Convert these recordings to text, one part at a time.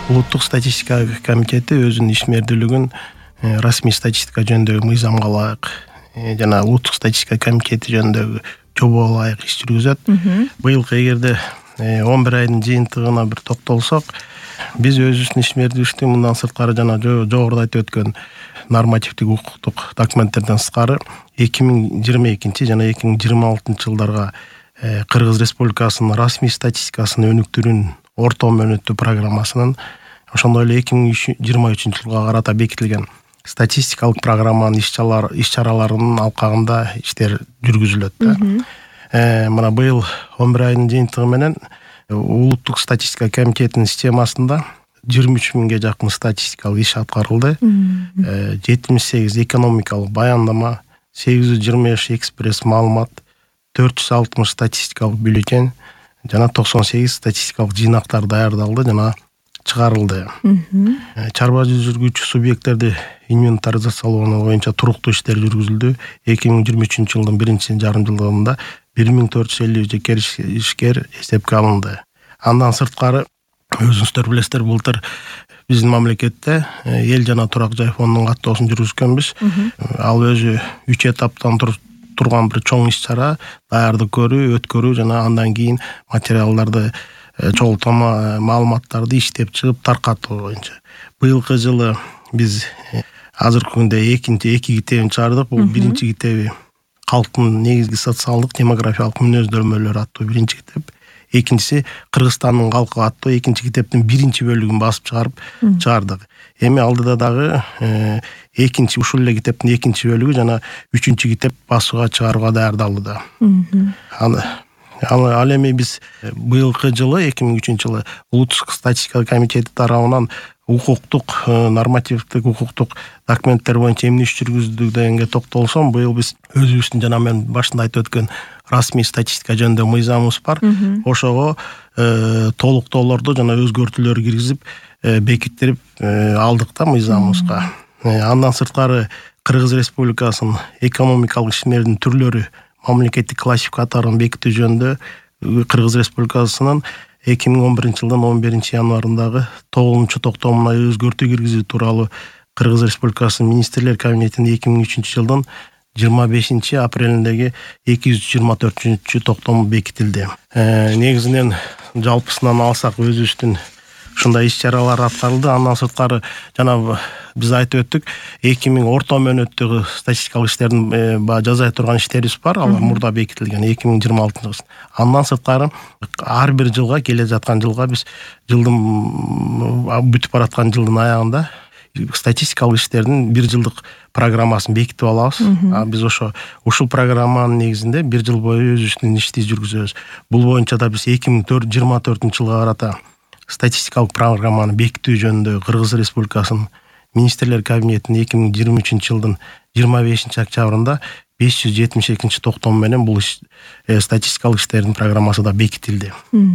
Улуттук статистика комитети өзүнүн ишмердүүлүгүн расмий статистика жөнүндөгү мыйзамга ылайык жана улуттук статистика комитети жөнүндөгү жобого ылайык иш жүргүзөт. Быйылкы эгерде 11 айдын жыйынтыгына бир токтолсок, биз өзүбүздүн ишмердүүлүктү мындан сырткары жана жогоруда айтып өткөн нормативдик укуктук документтерден сырткары 2022 жана 2026 жылдарга Кыргыз Республикасынын расмий статистикасынын өнүктүрүүнүн орто мөөнөттүү программасынын, ошондой эле 2023 жылга карата бекитилген статистикалык программанын иш чараларынын алкагында иштер жүргүзүлөт да. Мына быйыл 11 айдын жыйынтыгы менен улуттук статистика комитетинин системасында 23 миңге жакын статистикалык иш аткарылды. 78 экономикалык баяндама, 825 экспресс маалымат, 460 статистикалык бюллетень жана 98 статистикалык жыйнактар даярдалды жана чыгарылды. Чарба жүргүзүүчү субъекттерди инвентаризациялоо боюнча туруктуу иштер жүргүзүлдү. 2023 жылдын биринчи жарым жылдыгында 1450 жеке ишкер эсепке алынды. Андан сырткары өзүңүздөр билесиздер, былтыр биздин мамлекетте эл жана турак жай фондунун каттоосун жүргүзгөнбүз. Ал өзү 3 этаптан турган бир чоң иш чара, даярдык көрүү, өткөрүү жана андан кийин материалдарды чогултма маалыматтарды иштеп чыгып таркатуу боюнча. Быйылкы жылы биз азыркы күндө эки китебин чыгардык. Бул биринчи китеби калктын негизги социалдык демографиялык мүнөздөмөлөрү аттуу биринчи китеп. Экинчиси Кыргызстандын калкы аттуу экинчи китептин биринчи бөлүгүн басып чыгардык. Эми алдыда дагы ушул эле китептин экинчи бөлүгү жана үчүнчү китеп басууга чыгарууга даярдалууда. Ал эми биз быйылкы жылы 2003 жылы улуттук статистика комитети тарабынан укуктук, нормативдик укуктук документтер боюнча эмне иш жүргүздүк дегенге токтолсом, быйыл биз өзүбүздүн жана мен башында айтып өткөн расмий статистика жөнүндө мыйзамыбыз бар. Ошого толуктоолорду жана өзгөртүүлөр киргизип, бекиттирип алдык да мыйзамыбызга. Андан сырткары Кыргыз Республикасынын экономикалык ишмердин түрлөрү мамлекеттик классификаторун бекитүү жөнүндө Кыргыз Республикасынын 2011 жылдын 11 январындагы 9-токтомуна өзгөртүү киргизүү тууралуу Кыргыз Республикасынын министрлер кабинетинин 2003 жылдын 25 апрелиндеги 224 токтому бекитилди. Негизинен жалпысынан алсак өзүбүздүн ушундай иш чаралар аткарылды. Андан сырткары жана биз айтып өттүк, 2000 орто мөөнөттөгү статистикалык иштердин жаза турган иштерибиз бар. Алар мурда бекитилген 2026 жылы. Андан сырткары ар бир жылга, келе жаткан жылга биз жылдын бүтүп бараткан жылдын аягында статистикалык иштердин бир жылдык программасын бекитип алабыз. Биз ушул программанын негизинде бир жыл бою өзүбүздүн ишти жүргүзөбүз. Бул боюнча да биз 2024 жылга карата статистикалык программаны бекитүү жөнүндө Кыргыз Республикасынын министрлер кабинетинин 2023 жылдын 25 октябрында 572 токтому менен бул статистикалык иштердин программасы да бекитилди.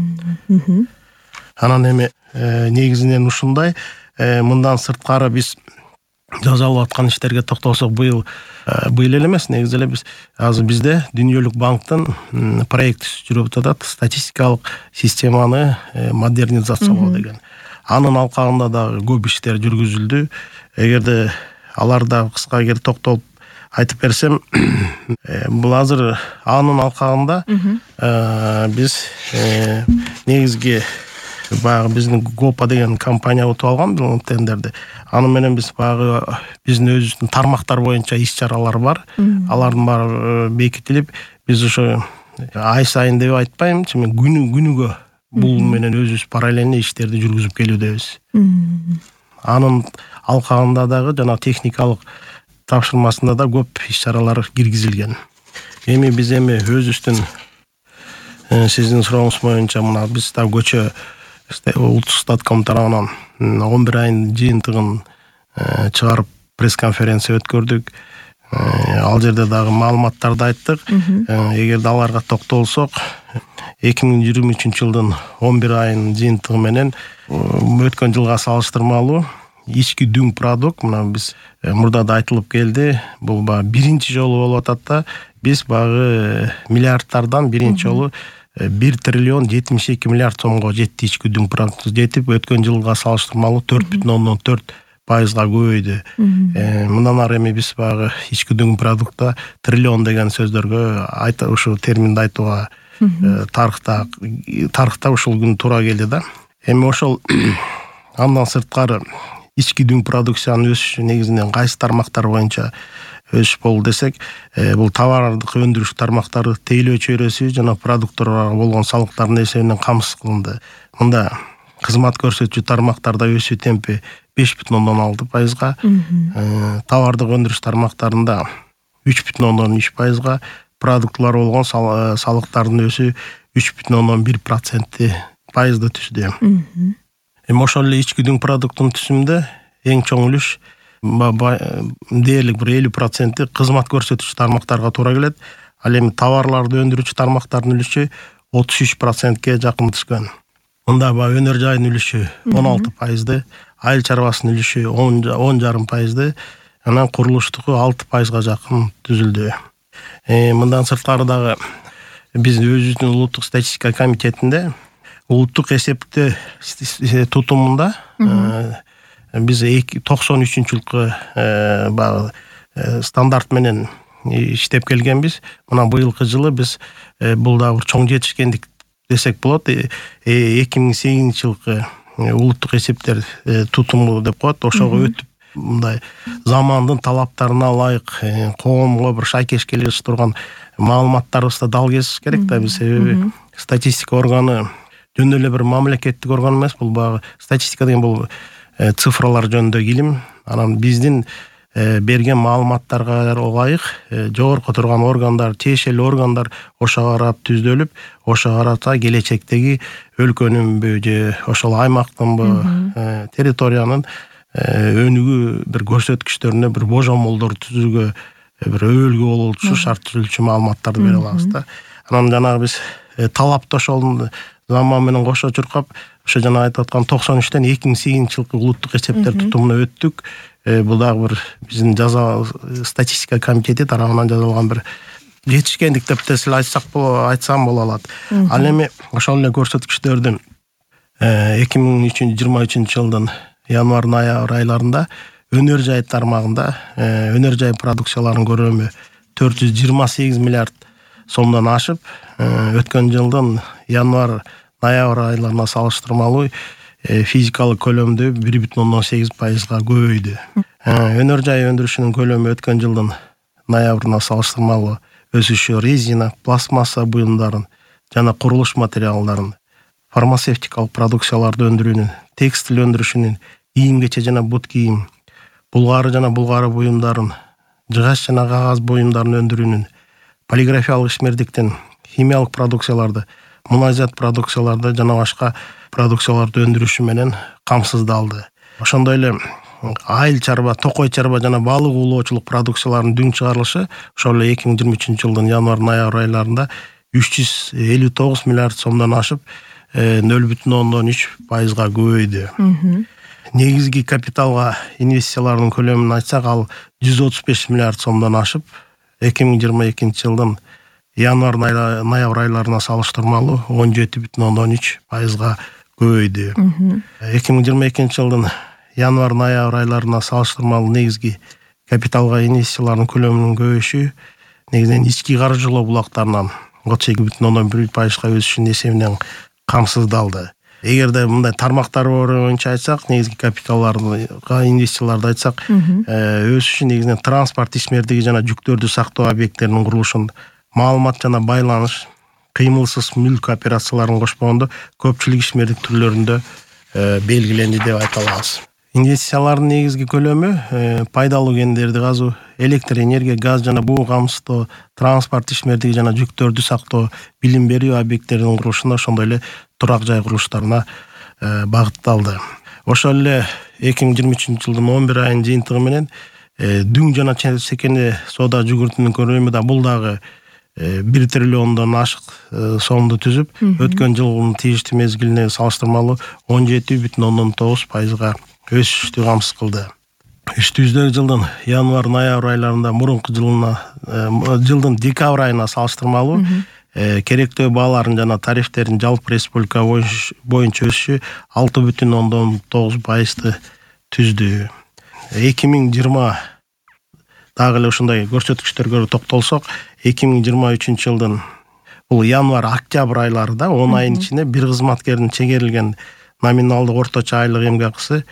Анан эми негизинен ушундай. Мындан сырткары биз жазалып аткан иштерге токтолсок, быйыл эле эмес, негизи эле биз азыр бизде Дүйнөлүк банктын проекти жүрүп атат, статистикалык системаны модернизациялоо деген. Анын алкагында дагы көп иштер жүргүзүлдү. Эгерде аларда кыска токтолуп айтып берсем, бул азыр анын алкагында биз негизги баягы биздин Гопа деген компания утуп алган бул тендерди. Аны менен биз баягы биздин өзүбүздүн тармактар боюнча иш чаралар бар. Алардын баары бекитилип, биз ошо ай сайын деп айтпайм, күнүгө бул менен өзүбүз параллельно иштерди жүргүзүп келүүбүз. Анын алкагында дагы жана техникалык тапшырмасында да көп иш чаралар киргизилген. Эми биз өзүбүздүн сиздин сурооңуз боюнча мына биз да көчө улуттук статком тарабынан 11 айдын жыйынтыгын чыгарып пресс-конференция өткөрдүк. Ал жерде дагы маалыматтарды айттык. Эгерде аларга токтолсок, 2023 жылдын 11 айынын жыйынтыгы менен өткөн жылга салыштырмалуу ички дүң продукт, мына биз мурда да айтылып келди, бул биринчи жолу болуп атат да, биз багы миллиардтардан биринчи жолу 1 триллион 72 миллиард сомго жетти, ички дүң продукты жетип, өткөн жылга салыштырмалуу 4,4% көбөйдү. Мындан ары эми биз баягы ички дүң продуктта триллион деген сөздөргө ушу терминди айтууга тарыхта ушул күн туура келди да. Эми ошол андан сырткары ички дүң продукциянын өсүшү негизинен кайсы тармактар боюнча өсүш болду десек, бул товардык өндүрүш тармактары тейлөө чөйрөсү жана продукторго болгон салыктардын эсебинен камсыз кылынды. Мында кызмат көрсөтүүчү тармактарда өсүү темпи 5,6%, товардык өндүрүш тармактарында 3,3%, продуктлар болгон салыктардын өсүү 3,1%. түздү. Эми ошол эле ички дүң продукттун түсүмүндө эң чоң үлүш дээрлик бир 50% кызмат көрсөтүүчү тармактарга туура келет. Ал эми товарларды өндүрүүчү тармактардын үлүшү 33%ге жакын түшкөн. Мында өнөр жайдын үлүшү 16%, айыл чарбасынын үлүшү 10,5%, анан курулуштуку 6%га жакын түзүлдү. Мындан сырткары дагы биз өзүбүздүн улуттук статистика комитетинде улуттук эсептөө тутумунда биз 93-жылкы стандарт менен иштеп келгенбиз. Мына быйылкы жылы биз бул дагы бир чоң жетишкендик десек болот. 2008-жылкы улуттук эсептер тутуму деп коет. Ошого өтүп мындай замандын талаптарына ылайык коомго бир шайкеш келе турган маалыматтарыбызды дал кезиш керек да. Биз себеби статистика органы жөн эле бир мамлекеттик орган эмес. Бул баягы статистика деген бул цифралар жөнүндө илим. Анан биздин берген маалыматтарга ылайык жогорку турган органдар, тиешелүү органдар ошого карап түздөлүп, ошого карата келечектеги өлкөнүнбү же ошол аймактынбы территориянын өнүгүү бир көрсөткүчтөрүнө бир божомолдор түзүүгө бир өбөлгө болуучу шарт түзүлчү маалыматтарды бере алабыз да. Анан жанагы биз талапты ошол заман менен кошо чуркап, ошо жана айтып аткан 93-тен 2008-жылкы улуттук эсептер тутумуна өттүк. Бул дагы бир биздин статистика комитети тарабынан жасалган бир жетишкендик деп айтсам боло алат. Ал эми ошол эле көрсөткүчтөрдүн 2023 жылдын январ-ноябрь айларында өнөр жай тармагында өнөр жай продукцияларынын көрөмү 428 миллиард сомдон ашып, өткөн жылдын январ-ноябрь айларына салыштырмалуу физикалык көлөмдө 1,8%га көбөйдү. Өнөр жай өндүрүшүнүн көлөмү өткөн жылдын ноябрына салыштырмалуу өсүшү резина, пластмасса буюмдарын жана курулуш материалдарын, фармацевтикалык продукцияларды өндүрүүнүн, текстиль өндүрүшүнүн, кийим-кече жана бут кийим, булгары жана булгары буюмдарын, жыгач жана кагаз буюмдарын өндүрүүнүн, полиграфиялык ишмердиктин, химиялык продукцияларды, мунайзат продукцияларды жана башка продукцияларды өндүрүшү менен камсыздалды. Ошондой эле айыл чарба, токой чарба жана балык уулоочулук продукцияларынын дүң чыгарылышы ошол эле 2023 жылдын январ-ноябрь айларында 359 миллиард сомдон ашып, 0,3%га көбөйдү. Негизги капиталга инвестициялардын көлөмүн айтсак, ал 135 миллиард сомдон ашып, 2022 жылдын январ-ноябрь айларына салыштырмалуу 17,13%га көбөйдү. 2022 жылдын январ-ноябрь айларына салыштырмалуу негизги капиталга инвестициялардын көлөмүнүн көбөйүшү негизинен ички каржылоо булактарынан 32,1%га өсүшүнүн эсебинен камсыздалды. Эгерде мындай тармактар боюнча айтсак, негизги капиталдарга инвестицияларды айтсак, өсүшү негизинен транспорт ишмердиги жана жүктөрдү сактоо объекттеринин курулушун, маалымат жана байланыш, кыймылсыз мүлк операцияларын кошпогондо көпчүлүк ишмердик түрлөрүндө белгиленди деп айта алабыз. Инвестициялардын негизги көлөмү пайдалуу кендерди казуу, электр энергия, газ жана буу камсыздоо, транспорт ишмердиги жана жүктөрдү сактоо, билим берүү объекттеринин курулушуна, ошондой эле турак жай курулуштарына багытталды. Ошол эле 2023 жылдын 11 айынын жыйынтыгы менен дүң жана секене соода жүгүртүнүн көлөмү да бул дагы 1 триллиондон ашык сомду түзүп, өткөн жылдын тийиштүү мезгилине салыштырмалуу 17,9%га өсүштү камсыз кылды. Үстүбүздөгү жылдын январ-ноябрь айларында мурунку жылдын декабрь айына салыштырмалуу керектөө бааларын жана тарифтердин жалпы республика боюнча өсүшү 6,9% түздү. 2020 дагы эле ушундай көрсөткүчтөргө токтолсок, 2023 жылдын бул январь-октябрь айларында 10 айдын ичинде бир кызматкердин чегерилген номиналдык орточо айлык эмгек акысы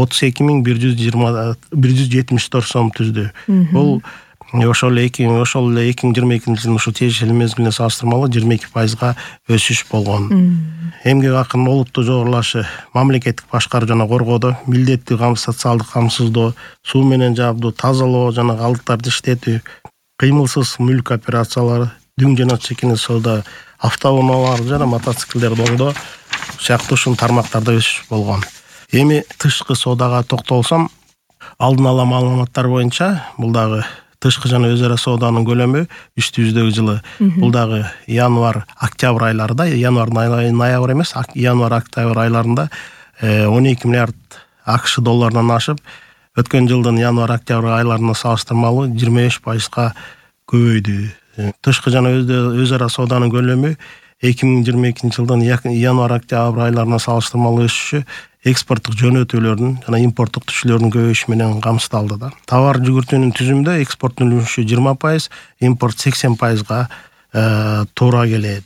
32.174 сом түздү. Бул ошол эле 2022 жылдын ушу тиешелүү мезгилине салыштырмалуу 22% өсүш болгон. Эмгек акынын олуттуу жогорулашы мамлекеттик башкаруу жана коргоодо, милдеттүү социалдык камсыздоо, суу менен жабдоо, тазалоо жана калдыктарды иштетүү, кыймылсыз мүлк операциялары, дүң жана чекине соода, автоунаалар жана мотоциклдерди оңдоо сыяктуу ушул тармактарда өсүш болгон. Эми тышкы соодага токтолсом, алдын ала маалыматтар боюнча бул дагы тышкы жана өз ара сооданын көлөмү үстүбүздөгү жылы бул дагы январь-октябрь айларында, январь-ноябрь эмес, январь-октябрь айларында 12 миллиард АКШ долларынан ашып, өткөн жылдын январь-октябрь айларына салыштырмалуу 25% көбөйдү. Тышкы жана өз ара сооданын көлөмү 2022 жылдын январь-октябрь айларына салыштырмалуу өсүшү экспорттук жөнөтүүлөрдүн жана импорттук түшүүлөрдүн көбөйүшү менен камсыздалды. Товар жүгүртүүнүн түзүмүндө экспорттун үлүшү 20%, импорт 80%га туура келет.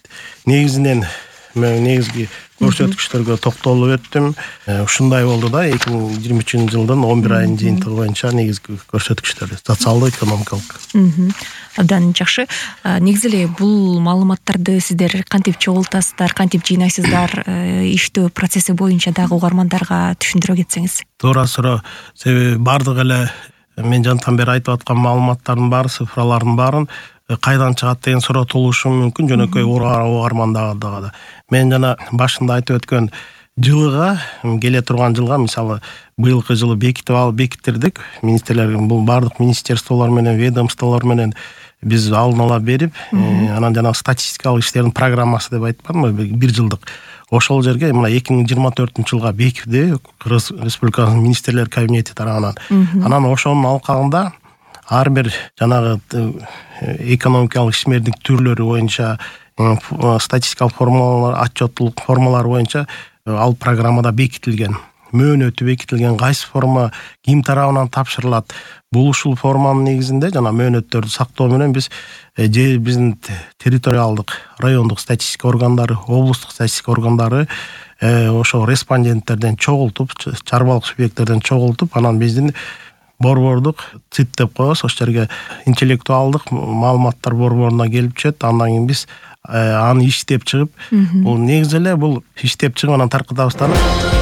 Негизги көрсөткүчтөргө токтолуп өттүм. Ушундай болду да 2023 жылдын 11 айынын жыйынтыгы боюнча негизги көрсөткүчтөр социалдык экономикалык. Абдан жакшы. Негизи эле бул маалыматтарды сиздер кантип чогултасыздар, кантип жыйнайсыздар, иштөө процесси боюнча дагы угармандарга түшүндүрө кетсеңиз. Туура суроо. Себеби бардык эле мен жантан бери айтып аткан маалыматтардын баары, цифралардын баарын кайдан чыгат деген суроо туулушу мүмкүн, жөнөкөй угармандага да. Мен жана башында айтып өткөн жылыга, келе турган жылга, мисалы, быйылкы жылы бекиттирдик. Министрлер, бул бардык министерстволор менен, ведомстволор менен биз алдын ала берип, анан жана статистикалык иштердин программасы деп айтпадымбы, бир жылдык. Ошол жерге мына 2024 жылга бекиди Кыргыз Республикасынын министрлер кабинети тарабынан. Анан ошонун алкагында ар бир жанагы экономикалык ишмердик түрлөрү боюнча статистикалык формалар, отчеттулук формалары боюнча ал программада бекитилген. Мөөнөтү бекитилген, кайсы форма ким тарабынан тапшырылат. Бул ушул форманын негизинде жана мөөнөттөрдү сактоо менен биздин территориалдык, райондук статистика органдары, облустук статистика органдары ошо респонденттерден чогултуп, чарбалык субъекттерден чогултуп, анан биздин борбордук ЦИТ деп коебуз, ошол жерге интеллектуалдык маалыматтар борборуна келип түшөт. Андан кийин биз аны иштеп чыгып, бул негизи эле бул иштеп чыгып анан таркатабыз да.